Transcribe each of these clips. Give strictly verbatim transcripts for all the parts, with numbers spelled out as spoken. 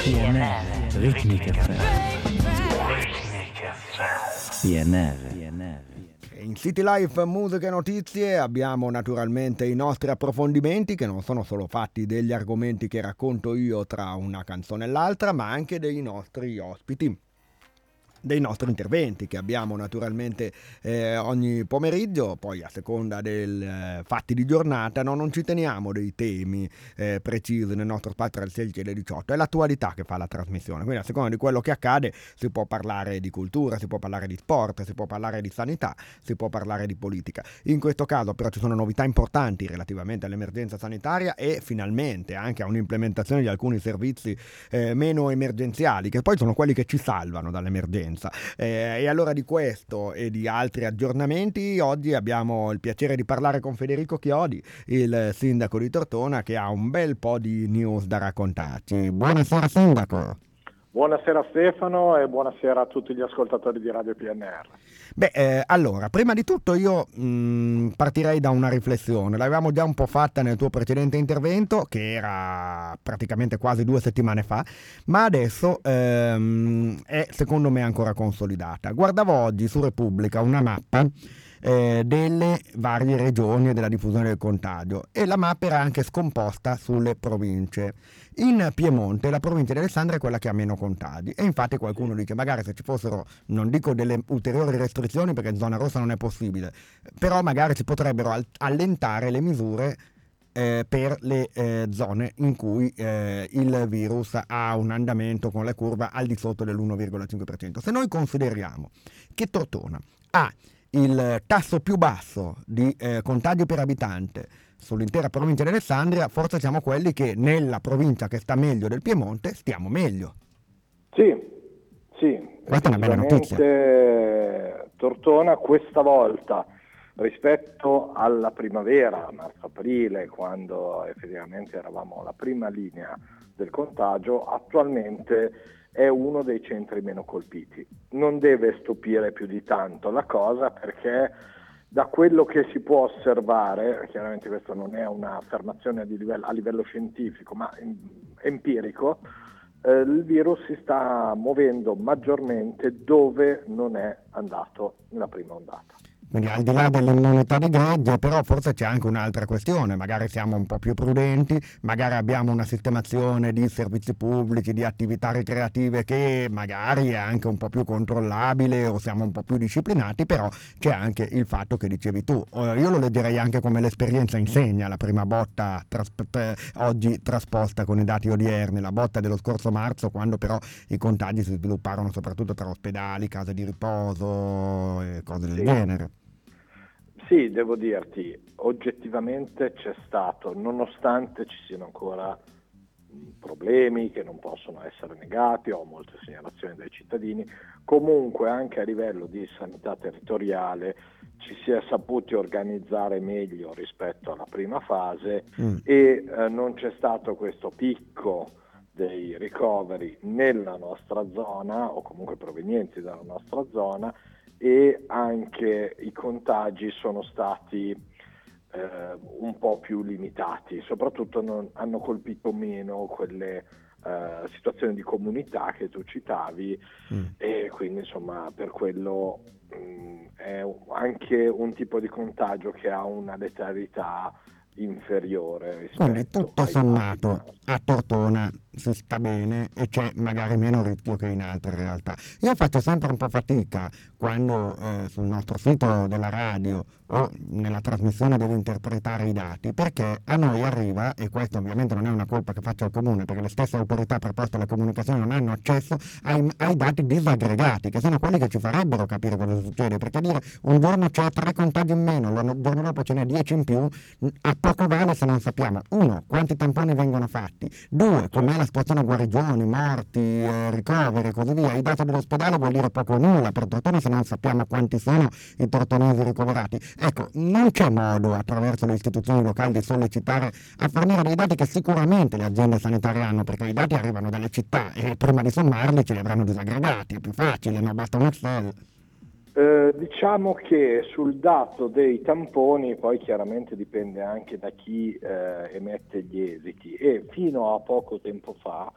P N R, Ritmica F M. P N R, P N R. In City Life Musica e Notizie abbiamo naturalmente i nostri approfondimenti, che non sono solo fatti degli argomenti che racconto io tra una canzone e l'altra, ma anche dei nostri ospiti, dei nostri interventi che abbiamo naturalmente eh, ogni pomeriggio. Poi a seconda dei eh, fatti di giornata no, non ci teniamo dei temi eh, precisi nel nostro spazio tra le sedici e le diciotto, è l'attualità che fa la trasmissione, quindi a seconda di quello che accade si può parlare di cultura, si può parlare di sport, si può parlare di sanità, si può parlare di politica. In questo caso però ci sono novità importanti relativamente all'emergenza sanitaria e finalmente anche a un'implementazione di alcuni servizi eh, meno emergenziali, che poi sono quelli che ci salvano dall'emergenza. Eh, e allora di questo e di altri aggiornamenti oggi abbiamo il piacere di parlare con Federico Chiodi, il sindaco di Tortona, che ha un bel po' di news da raccontarci. Buonasera sindaco. Buonasera Stefano e buonasera a tutti gli ascoltatori di Radio P N R. Beh, eh, allora, prima di tutto io mh, partirei da una riflessione. L'avevamo già un po' fatta nel tuo precedente intervento, che era praticamente quasi due settimane fa, ma adesso ehm, è secondo me ancora consolidata. Guardavo oggi su Repubblica una mappa eh, delle varie regioni e della diffusione del contagio, e la mappa era anche scomposta sulle province. In Piemonte la provincia di Alessandria è quella che ha meno contagi, e infatti qualcuno dice magari se ci fossero, non dico delle ulteriori restrizioni perché in zona rossa non è possibile, però magari si potrebbero al- allentare le misure eh, per le eh, zone in cui eh, il virus ha un andamento con la curva al di sotto dell'uno virgola cinque per cento. Se noi consideriamo che Tortona ha il tasso più basso di eh, contagi per abitante sull'intera provincia di Alessandria, forse siamo quelli che nella provincia che sta meglio del Piemonte stiamo meglio. Sì, sì. Questa è una bella notizia. Tortona questa volta rispetto alla primavera, marzo-aprile, quando effettivamente eravamo alla prima linea del contagio, attualmente è uno dei centri meno colpiti. Non deve stupire più di tanto la cosa, perché da quello che si può osservare, chiaramente questa non è un'affermazione di livello, a livello scientifico, ma empirico, eh, il virus si sta muovendo maggiormente dove non è andato nella prima ondata. Quindi al di là dell'immunità di gregge, però forse c'è anche un'altra questione, magari siamo un po' più prudenti, magari abbiamo una sistemazione di servizi pubblici, di attività ricreative che magari è anche un po' più controllabile o siamo un po' più disciplinati, però c'è anche il fatto che dicevi tu. Io lo leggerei anche come l'esperienza insegna, la prima botta tras- oggi trasposta con i dati odierni, la botta dello scorso marzo, quando però i contagi si svilupparono soprattutto tra ospedali, case di riposo e cose del Sì. genere. Sì, devo dirti, oggettivamente c'è stato, nonostante ci siano ancora problemi che non possono essere negati, ho molte segnalazioni dai cittadini, comunque anche a livello di sanità territoriale ci si è saputi organizzare meglio rispetto alla prima fase mm. e eh, non c'è stato questo picco dei ricoveri nella nostra zona o comunque provenienti dalla nostra zona, e anche i contagi sono stati eh, un po' più limitati, soprattutto non, hanno colpito meno quelle eh, situazioni di comunità che tu citavi mm. e quindi insomma per quello mh, è anche un tipo di contagio che ha una letalità inferiore rispetto. Quindi tutto sommato a Tortona si sta bene e c'è magari meno rischio che in altre realtà. Io faccio sempre un po' fatica quando eh, sul nostro sito della radio o nella trasmissione devo interpretare i dati, perché a noi arriva, e questo ovviamente non è una colpa che faccio al comune, perché le stesse autorità preposte alle comunicazioni non hanno accesso ai, ai dati disaggregati, che sono quelli che ci farebbero capire cosa succede, perché dire un giorno c'è tre contagi in meno, il giorno dopo ce n'è dieci in più, a poco vale se non sappiamo, uno, quanti tamponi vengono fatti, due, com'è la situazione guarigioni, morti, eh, ricoveri e così via. I dati dell'ospedale vuol dire poco o nulla per Tortona se non sappiamo quanti sono i tortonesi ricoverati. Ecco, non c'è modo attraverso le istituzioni locali di sollecitare a fornire dei dati che sicuramente le aziende sanitarie hanno, perché i dati arrivano dalle città e prima di sommarli ce li avranno disaggregati, è più facile, no? Basta un Excel. Eh, diciamo che sul dato dei tamponi poi chiaramente dipende anche da chi eh, emette gli esiti, e fino a poco tempo fa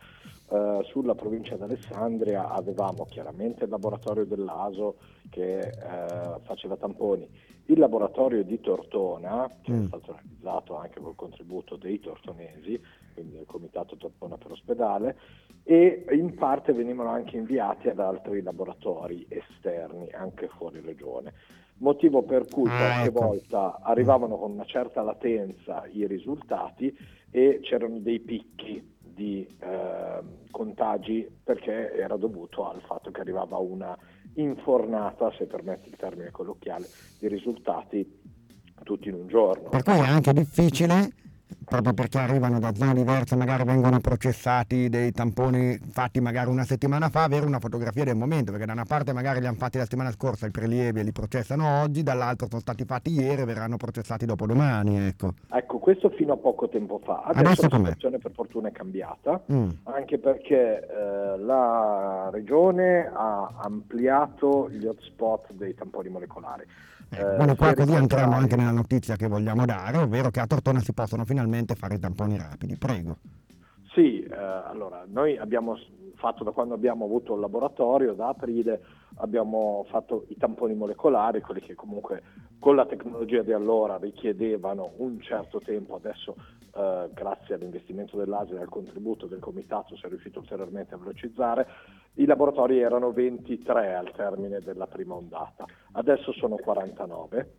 eh, sulla provincia di Alessandria avevamo chiaramente il laboratorio dell'A S O che eh, faceva tamponi, il laboratorio di Tortona che mm. è stato realizzato anche col contributo dei tortonesi, quindi del comitato Tortona per ospedale, e in parte venivano anche inviati ad altri laboratori esterni anche fuori regione, motivo per cui qualche volta arrivavano con una certa latenza i risultati e c'erano dei picchi di eh, contagi perché era dovuto al fatto che arrivava una infornata, se permette il termine colloquiale, di risultati tutti in un giorno. Per cui è anche difficile, proprio perché arrivano da zone diverse, magari vengono processati dei tamponi fatti magari una settimana fa, avere una fotografia del momento, perché da una parte magari li hanno fatti la settimana scorsa i prelievi e li processano oggi, dall'altro sono stati fatti ieri e verranno processati dopodomani. Ecco, ecco questo fino a poco tempo fa. Adesso, Adesso la situazione per fortuna è cambiata, mm. anche perché eh, la regione ha ampliato gli hotspot dei tamponi molecolari. Eh, bueno, qua così entriamo anche nella notizia che vogliamo dare, ovvero che a Tortona si possono finalmente fare i tamponi rapidi. Prego. Sì, eh, allora noi abbiamo fatto, da quando abbiamo avuto il laboratorio da aprile, abbiamo fatto i tamponi molecolari, quelli che comunque con la tecnologia di allora richiedevano un certo tempo. Adesso eh, grazie all'investimento dell'A S I e al contributo del comitato si è riuscito ulteriormente a velocizzare. I laboratori erano ventitré al termine della prima ondata, adesso sono quarantanove.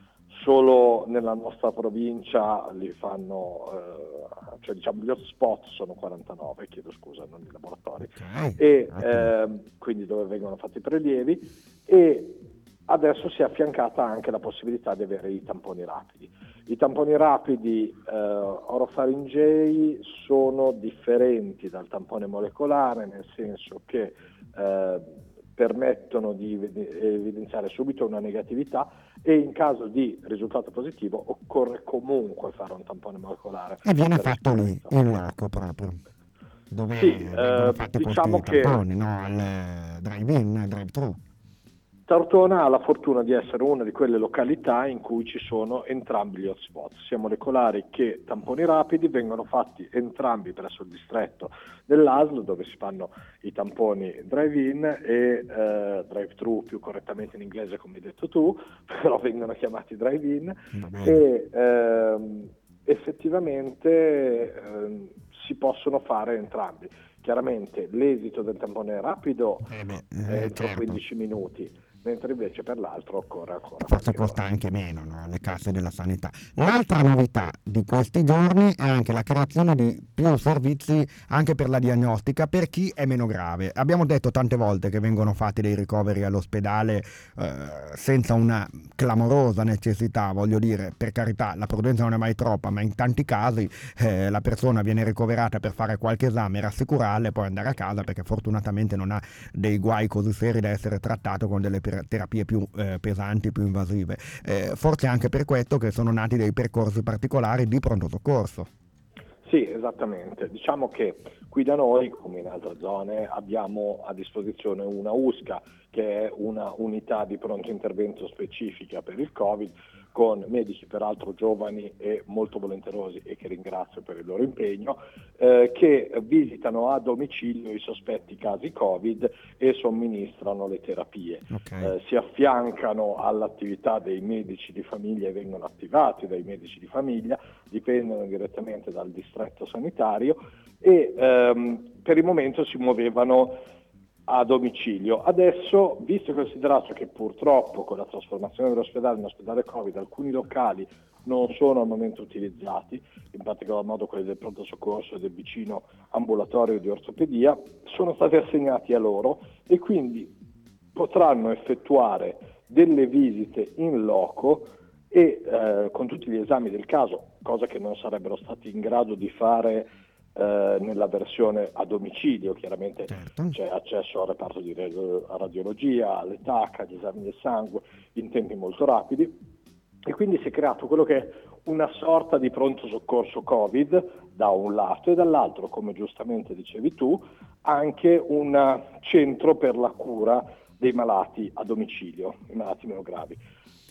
Solo nella nostra provincia li fanno, eh, cioè diciamo gli hotspot sono quarantanove, chiedo scusa, non i laboratori, okay. e eh, quindi dove vengono fatti i prelievi, e adesso si è affiancata anche la possibilità di avere i tamponi rapidi. I tamponi rapidi eh, orofaringei sono differenti dal tampone molecolare, nel senso che eh, permettono di evidenziare subito una negatività e in caso di risultato positivo occorre comunque fare un tampone molecolare. E viene fatto lì, in loco proprio, dove sì, vengono eh, fatti diciamo questi tamponi, che no? Al drive-in, drive-thru. Tortona ha la fortuna di essere una di quelle località in cui ci sono entrambi gli hotspot, sia molecolari che tamponi rapidi, vengono fatti entrambi presso il distretto dell'A S L dove si fanno i tamponi drive-in e eh, drive-thru, più correttamente in inglese come hai detto tu, però vengono chiamati drive-in e ehm, effettivamente ehm, si possono fare entrambi. Chiaramente l'esito del tampone rapido eh beh, è eh, entro certo. quindici minuti, mentre invece per l'altro occorre ancora. Forse costa anche meno, no? Le casse della sanità. L'altra novità di questi giorni è anche la creazione di più servizi anche per la diagnostica per chi è meno grave. Abbiamo detto tante volte che vengono fatti dei ricoveri all'ospedale eh, senza una clamorosa necessità, voglio dire, per carità, la prudenza non è mai troppa, ma in tanti casi eh, la persona viene ricoverata per fare qualche esame, rassicurarla e poi andare a casa perché fortunatamente non ha dei guai così seri da essere trattato con delle terapie più eh, pesanti, più invasive. Eh, forse anche per questo che sono nati dei percorsi particolari di pronto soccorso. Sì, esattamente. Diciamo che qui da noi, come in altre zone, abbiamo a disposizione una U S C A, che è una unità di pronto intervento specifica per il Covid, con medici peraltro giovani e molto volenterosi, e che ringrazio per il loro impegno, eh, che visitano a domicilio i sospetti casi Covid e somministrano le terapie. Okay. Eh, si affiancano all'attività dei medici di famiglia e vengono attivati dai medici di famiglia, dipendono direttamente dal distretto sanitario e ehm, per il momento si muovevano a domicilio. Adesso, visto e considerato che purtroppo con la trasformazione dell'ospedale in ospedale Covid alcuni locali non sono al momento utilizzati, in particolar modo quelli del pronto soccorso e del vicino ambulatorio di ortopedia, sono stati assegnati a loro e quindi potranno effettuare delle visite in loco e eh, con tutti gli esami del caso, cosa che non sarebbero stati in grado di fare Eh, nella versione a domicilio. Chiaramente certo. C'è accesso al reparto di radiologia, alle T A C, agli esami del sangue in tempi molto rapidi e quindi si è creato quello che è una sorta di pronto soccorso Covid da un lato e dall'altro, come giustamente dicevi tu, anche un centro per la cura dei malati a domicilio, i malati meno gravi.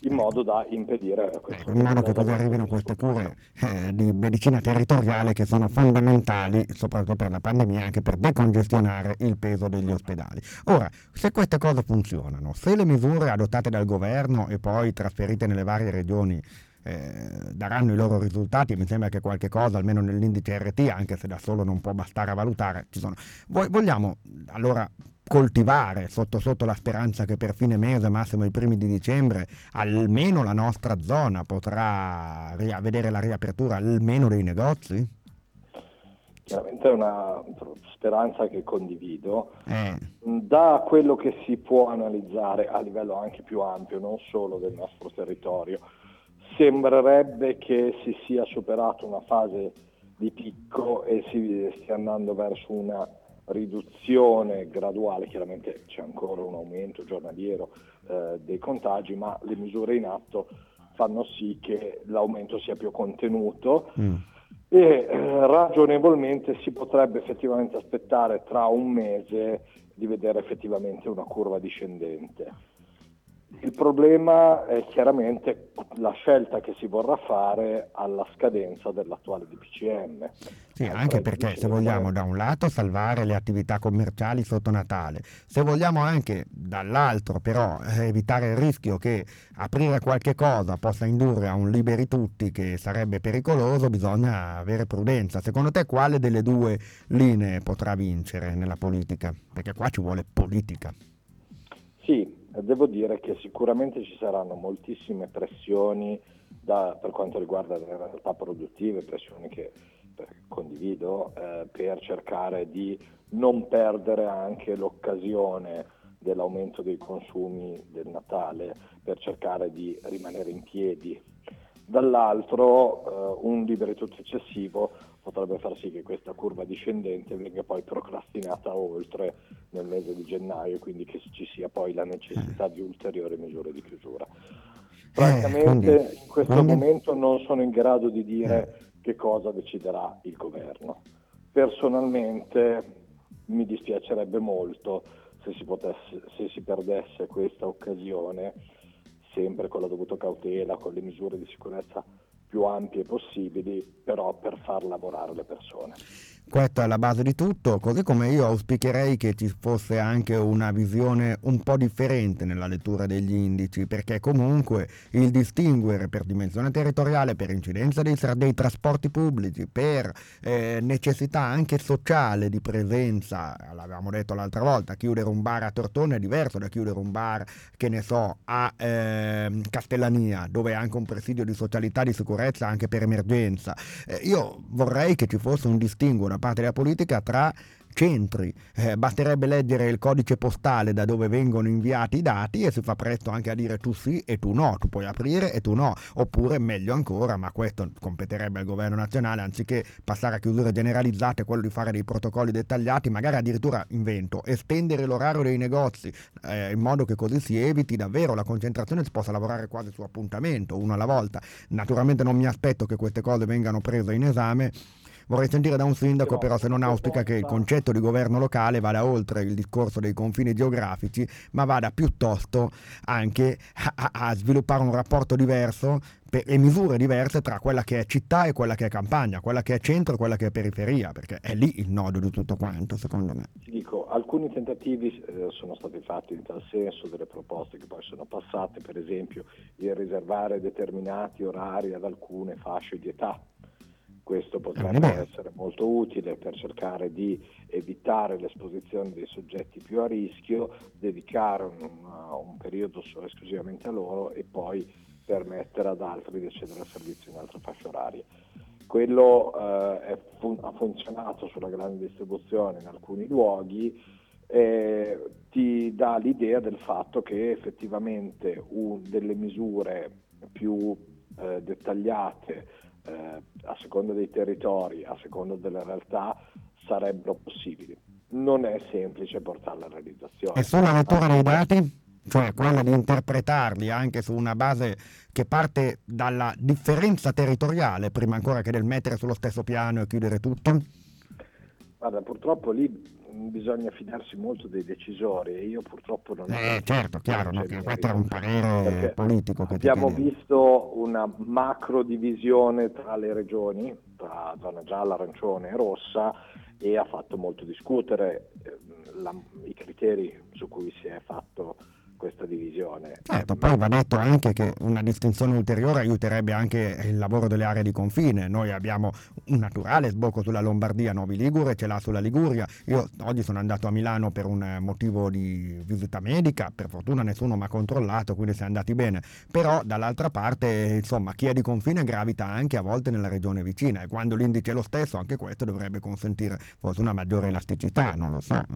in modo da impedire questo. In modo che così arrivino queste cure eh, di medicina territoriale che sono fondamentali, soprattutto per la pandemia, anche per decongestionare il peso degli ospedali. Ora, se queste cose funzionano, se le misure adottate dal governo e poi trasferite nelle varie regioni eh, daranno i loro risultati, mi sembra che qualche cosa, almeno nell'indice R T, anche se da solo non può bastare a valutare, ci sono. Vogliamo allora coltivare sotto sotto la speranza che per fine mese, massimo i primi di dicembre, almeno la nostra zona potrà ria- vedere la riapertura almeno dei negozi? Chiaramente è una speranza che condivido. Eh. Da quello che si può analizzare a livello anche più ampio, non solo del nostro territorio, sembrerebbe che si sia superato una fase di picco e si stia andando verso una riduzione graduale. Chiaramente c'è ancora un aumento giornaliero eh, dei contagi, ma le misure in atto fanno sì che l'aumento sia più contenuto mm. e eh, ragionevolmente si potrebbe effettivamente aspettare tra un mese di vedere effettivamente una curva discendente. Il problema è chiaramente la scelta che si vorrà fare alla scadenza dell'attuale D P C M. Sì, anche perché se vogliamo da un lato salvare le attività commerciali sotto Natale, se vogliamo anche dall'altro però evitare il rischio che aprire qualche cosa possa indurre a un liberi tutti che sarebbe pericoloso, bisogna avere prudenza. Secondo te quale delle due linee potrà vincere nella politica? Perché qua ci vuole politica. Sì. Devo dire che sicuramente ci saranno moltissime pressioni da, per quanto riguarda le realtà produttive, pressioni che per, condivido, eh, per cercare di non perdere anche l'occasione dell'aumento dei consumi del Natale, per cercare di rimanere in piedi. Dall'altro eh, un liberi tutto eccessivo potrebbe far sì che questa curva discendente venga poi procrastinata oltre nel mese di gennaio, quindi che ci sia poi la necessità di ulteriori misure di chiusura. Francamente in questo momento non sono in grado di dire che cosa deciderà il governo. Personalmente mi dispiacerebbe molto se si potesse, se si perdesse questa occasione, sempre con la dovuta cautela, con le misure di sicurezza più ampie possibili, però per far lavorare le persone. Questa è la base di tutto, così come io auspicherei che ci fosse anche una visione un po' differente nella lettura degli indici, perché comunque il distinguere per dimensione territoriale, per incidenza dei, dei trasporti pubblici, per eh, necessità anche sociale di presenza, l'avevamo detto l'altra volta, chiudere un bar a Tortona è diverso da chiudere un bar, che ne so, a eh, Castellania, dove è anche un presidio di socialità, di sicurezza anche per emergenza. Eh, io vorrei che ci fosse un distinguo da parte della politica tra centri, eh, basterebbe leggere il codice postale da dove vengono inviati i dati e si fa presto anche a dire tu sì e tu no, tu puoi aprire e tu no, oppure meglio ancora, ma questo competerebbe al governo nazionale, anziché passare a chiusure generalizzate, quello di fare dei protocolli dettagliati, magari addirittura invento, estendere l'orario dei negozi eh, in modo che così si eviti davvero la concentrazione, si possa lavorare quasi su appuntamento, uno alla volta. Naturalmente non mi aspetto che queste cose vengano prese in esame. Vorrei sentire da un sindaco però se non auspica che il concetto di governo locale vada oltre il discorso dei confini geografici, ma vada piuttosto anche a, a sviluppare un rapporto diverso per, e misure diverse tra quella che è città e quella che è campagna, quella che è centro e quella che è periferia, perché è lì il nodo di tutto quanto, secondo me. Ti dico, alcuni tentativi eh, sono stati fatti in tal senso, delle proposte che poi sono passate, per esempio il riservare determinati orari ad alcune fasce di età. Questo potrebbe essere molto utile per cercare di evitare l'esposizione dei soggetti più a rischio, dedicare un, un periodo solo esclusivamente a loro e poi permettere ad altri di accedere al servizio in altre fasce orarie. Quello eh, è fun- ha funzionato sulla grande distribuzione in alcuni luoghi, eh, ti dà l'idea del fatto che effettivamente un, delle misure più eh, dettagliate Eh, a seconda dei territori, a seconda delle realtà, sarebbero possibili. Non è semplice portarla a realizzazione. E sulla lettura dei dati? Cioè quella di interpretarli anche su una base che parte dalla differenza territoriale, prima ancora che del mettere sullo stesso piano e chiudere tutto? Guarda, purtroppo lì bisogna fidarsi molto dei decisori e io purtroppo non Eh, certo, chiaro, no, che questo è un parere perché politico che ti abbiamo chiedevo. visto una macro divisione tra le regioni, tra zona gialla, arancione e rossa, e ha fatto molto discutere eh, la, i criteri su cui si è fatto questa divisione. Certo, poi va detto anche che una distinzione ulteriore aiuterebbe anche il lavoro delle aree di confine. Noi abbiamo un naturale sbocco sulla Lombardia, Novi Ligure, ce l'ha sulla Liguria. Io oggi sono andato a Milano per un motivo di visita medica, per fortuna nessuno mi ha controllato, quindi siamo andati bene. Però dall'altra parte, insomma, chi è di confine gravita anche a volte nella regione vicina e quando l'indice è lo stesso, anche questo dovrebbe consentire forse una maggiore elasticità, non lo so.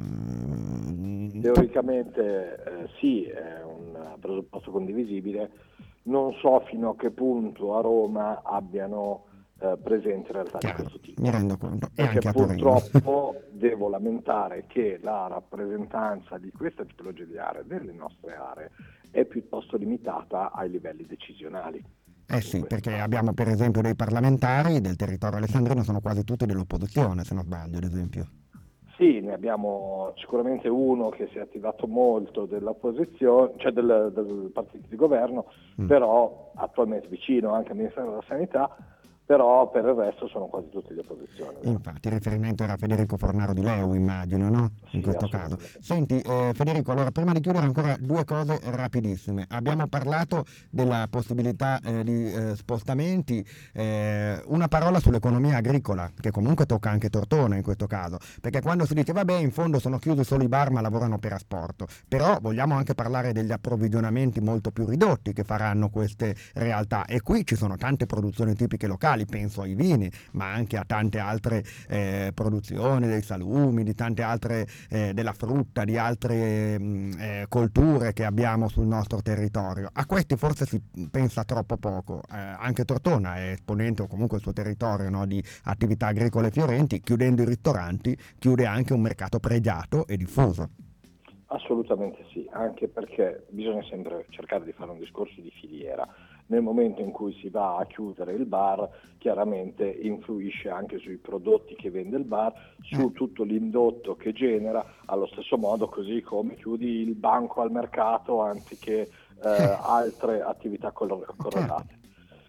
Mm. Teoricamente eh, sì, è un presupposto condivisibile, non so fino a che punto a Roma abbiano eh, presenti realtà Chiaro, di questo tipo. mi rendo conto. E Perché anche a Torino. purtroppo devo lamentare che la rappresentanza di questa tipologia di aree, delle nostre aree, è piuttosto limitata ai livelli decisionali. Eh sì, perché abbiamo per esempio dei parlamentari del territorio alessandrino, sono quasi tutti dell'opposizione, se non sbaglio, ad esempio. Sì, ne abbiamo sicuramente uno che si è attivato molto dell'opposizione, cioè del, del partito di governo, mm. però attualmente vicino anche al Ministero della Sanità, però per il resto sono quasi tutti di opposizione. Infatti il riferimento era Federico Fornaro di Leu, immagino, no? In sì, questo caso. Senti, eh, Federico, allora prima di chiudere ancora due cose rapidissime. Abbiamo parlato della possibilità eh, di eh, spostamenti, eh, una parola sull'economia agricola, che comunque tocca anche Tortona in questo caso, perché quando si dice vabbè in fondo sono chiusi solo i bar ma lavorano per asporto, però vogliamo anche parlare degli approvvigionamenti molto più ridotti che faranno queste realtà e qui ci sono tante produzioni tipiche locali, penso ai vini, ma anche a tante altre eh, produzioni, dei salumi, di tante altre, eh, della frutta, di altre mh, eh, colture che abbiamo sul nostro territorio. A questi forse si pensa troppo poco. Eh, anche Tortona è esponente, o comunque il suo territorio, no, di attività agricole fiorenti, chiudendo i ristoranti, chiude anche un mercato pregiato e diffuso. Assolutamente sì, anche perché bisogna sempre cercare di fare un discorso di filiera. Nel momento in cui si va a chiudere il bar, chiaramente influisce anche sui prodotti che vende il bar, su tutto l'indotto che genera, allo stesso modo così come chiudi il banco al mercato anziché eh, altre attività correlate.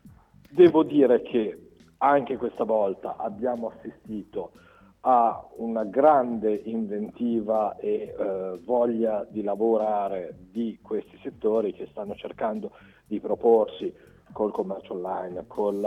Devo dire che anche questa volta abbiamo assistito a una grande inventiva e eh, voglia di lavorare di questi settori che stanno cercando di proporsi col commercio online, col,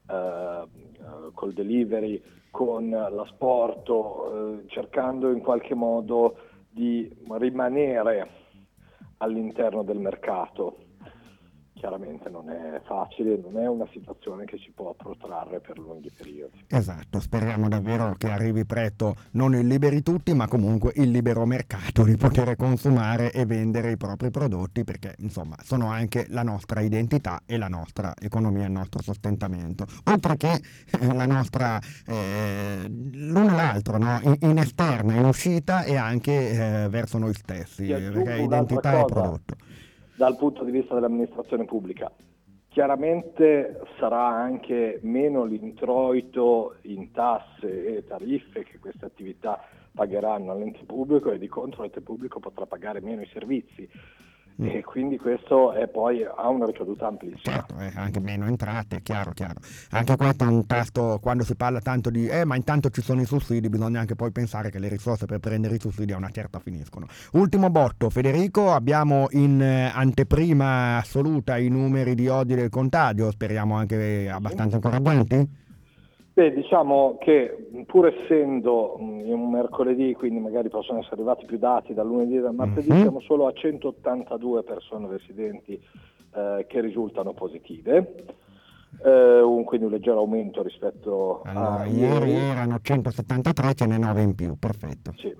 eh, col delivery, con l'asporto, eh, cercando in qualche modo di rimanere all'interno del mercato. Chiaramente non è facile, non è una situazione che si può protrarre per lunghi periodi. Esatto, speriamo davvero che arrivi presto non il liberi tutti, ma comunque il libero mercato di poter consumare e vendere i propri prodotti, perché insomma sono anche la nostra identità e la nostra economia, il nostro sostentamento. Oltre che la nostra, eh, l'uno e l'altro, no? in, in esterna, in uscita e anche eh, verso noi stessi, perché identità e prodotto. Dal punto di vista dell'amministrazione pubblica, chiaramente sarà anche meno l'introito in tasse e tariffe che queste attività pagheranno all'ente pubblico e di contro l'ente pubblico potrà pagare meno i servizi. E quindi questo è poi ha una ricaduta amplissima. Certo, eh, anche meno entrate, chiaro, chiaro. Anche questo è un tasto, quando si parla tanto di eh ma intanto ci sono i sussidi, bisogna anche poi pensare che le risorse per prendere i sussidi a una certa finiscono. Ultimo botto, Federico, abbiamo in eh, anteprima assoluta i numeri di oggi del contagio, speriamo anche abbastanza incoraggianti? Beh, diciamo che pur essendo in un mercoledì, quindi magari possono essere arrivati più dati dal lunedì e dal martedì, mm-hmm. siamo solo a centottantadue persone residenti eh, che risultano positive, eh, un, quindi un leggero aumento rispetto allora, a ieri. Ieri erano centosettantatré, ce n'è nove in più, perfetto. Sì.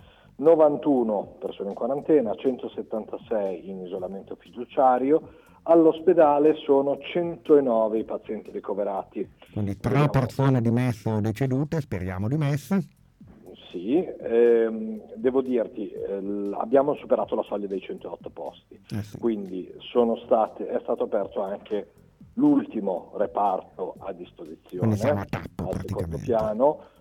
novantuno persone in quarantena, centosettantasei in isolamento fiduciario. All'ospedale sono centonove i pazienti ricoverati. Quindi tre Vediamo. persone dimesse o decedute, speriamo dimesse. Sì, ehm, devo dirti, eh, abbiamo superato la soglia dei centootto posti, eh sì. quindi sono state, è stato aperto anche l'ultimo reparto a disposizione, quindi siamo a tappo, al secondo piano,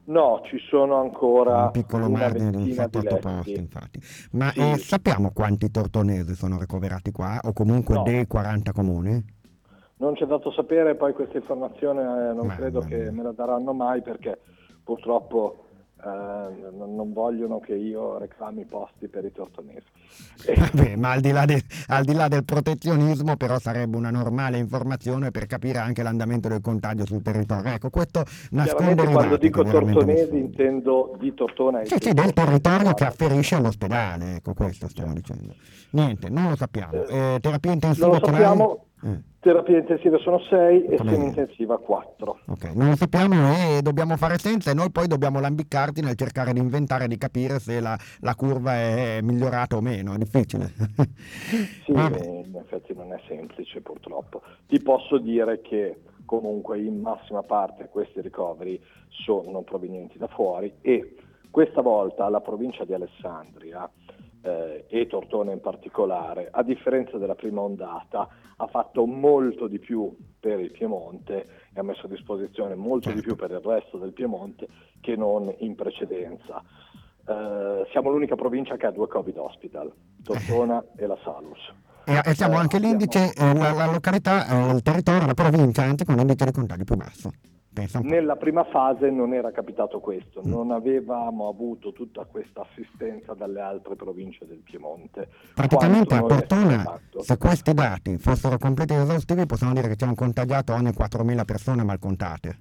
No, ci sono ancora un piccolo una margine di un ventina di sette otto posti, letti. infatti. Ma Sì. eh, sappiamo quanti tortonesi sono ricoverati qua, o comunque No. dei quaranta comuni? Non c'è dato sapere, poi questa informazione eh, non Mamma credo mia. che me la daranno mai, perché purtroppo eh, non non vogliono che io reclami posti per i tortonesi. Vabbè, ma al di, là de- al di là del protezionismo, però sarebbe una normale informazione per capire anche l'andamento del contagio sul territorio. Ecco, questo nascondere Chiaramente i quando dati, dico che è veramente tortonesi assurdo. intendo di Tortona e Sì, sì, del territorio che afferisce Eh, all'ospedale, ecco, questo stiamo dicendo. Niente, non lo sappiamo. Eh, terapia Non intensiva lo ce l'hai? sappiamo, Eh. terapie intensive sono sei e Come- semi-intensiva quattro. Ok, non lo sappiamo e dobbiamo fare senza, e noi poi dobbiamo lambiccarti nel cercare di inventare, di capire se la, la curva è migliorata o meno, è difficile. Sì, Vabbè. in effetti non è semplice purtroppo. Ti posso dire che comunque in massima parte questi ricoveri sono provenienti da fuori, e questa volta la provincia di Alessandria eh, e Tortona in particolare, a differenza della prima ondata, ha fatto molto di più per il Piemonte e ha messo a disposizione molto Certo. di più per il resto del Piemonte che non in precedenza. Eh, siamo l'unica provincia che ha due Covid hospital, Tortona e la Salus. E, e siamo Eh, anche abbiamo- l'indice, eh, la, la località, eh, il territorio, la provincia, anzi con l'indice di contagio più basso. Pensa un po'. Nella prima fase non era capitato questo, Mm. non avevamo avuto tutta questa assistenza dalle altre province del Piemonte. Praticamente a quanto noi abbiamo Tortona, fatto. se questi dati fossero completi e esaustivi, possiamo dire che c'è un contagiato ogni quattromila persone mal contate.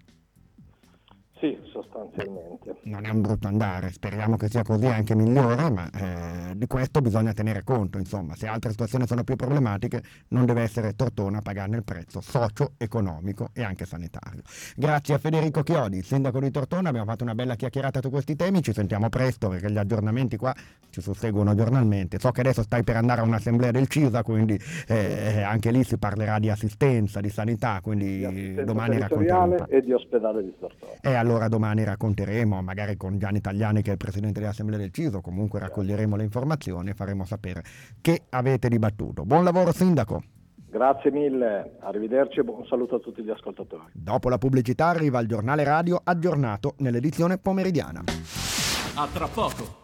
Sì, sostanzialmente. Non è un brutto andare, speriamo che sia così anche migliore, ma eh, di questo bisogna tenere conto, insomma, se altre situazioni sono più problematiche non deve essere Tortona a pagarne il prezzo socio-economico e anche sanitario. Grazie a Federico Chiodi, il sindaco di Tortona, abbiamo fatto una bella chiacchierata su questi temi, ci sentiamo presto perché gli aggiornamenti qua ci susseguono giornalmente. So che adesso stai per andare a un'assemblea del CISA, quindi eh, anche lì si parlerà di assistenza, di sanità, quindi Di assistenza domani racconteremo. territoriale e di ospedale di Tortona. E allora domani racconteremo, magari con Gianni Tagliani che è il presidente dell'Assemblea del CISO, comunque raccoglieremo le informazioni e faremo sapere che avete dibattuto. Buon lavoro sindaco! Grazie mille, arrivederci e buon saluto a tutti gli ascoltatori. Dopo la pubblicità arriva il giornale radio aggiornato nell'edizione pomeridiana. A tra poco.